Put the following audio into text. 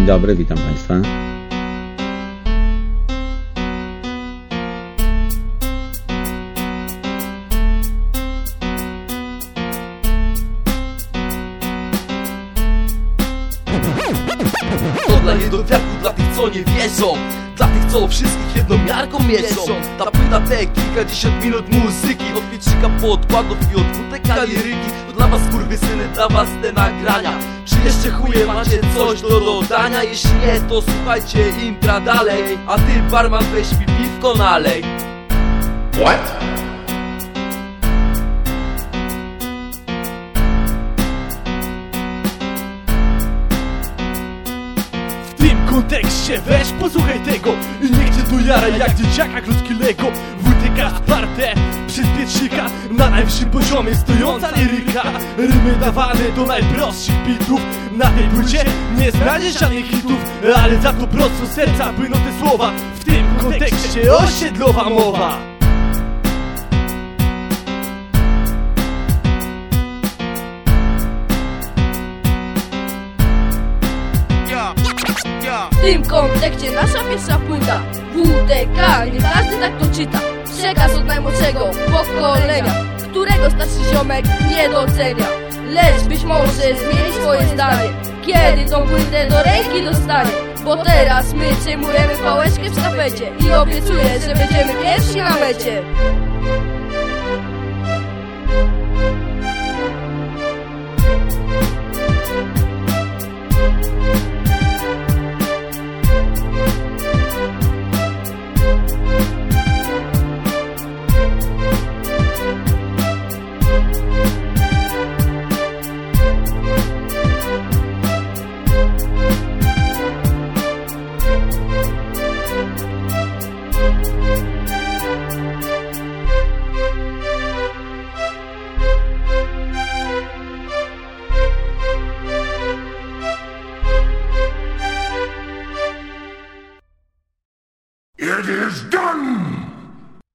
Dzień dobry, witam Państwa. To dla niedowiarków, dla tych co nie wierzą, dla tych co wszystkich jedną miarką mierzą. Ta płyta te kilkadziesiąt minut muzyki, od wietrzyka podkładów i od WTK liryki. To dla was skurwysyny, dla was te nagrania. Czy jeszcze chuje macie coś do dodania? Jeśli nie, to słuchajcie intra dalej. A ty barman weź mi piwko nalej. What? W tym kontekście weź posłuchaj tego i niech cię tu jara jak dzieciaka krótki Lego. WTK sparte przez pietrzyka, na najwyższym poziomie stojąca liryka. Rymy dawane do najprostszych bitów. Na tej płycie nie znajdziesz żadnych hitów, ale za to prosto z serca płyną te słowa. W tym kontekście osiedlowa mowa. W tym kontekście nasza pierwsza płyta WTK, nie każdy tak to czyta. Przekaz od najmłodszego pokolenia, którego starszy ziomek nie docenia. Lecz być może zmieni swoje zdanie, kiedy tą płytę do ręki dostanie. Bo teraz my przejmujemy pałeczkę w sztafecie i obiecuję, że będziemy pierwsi na mecie. It is done!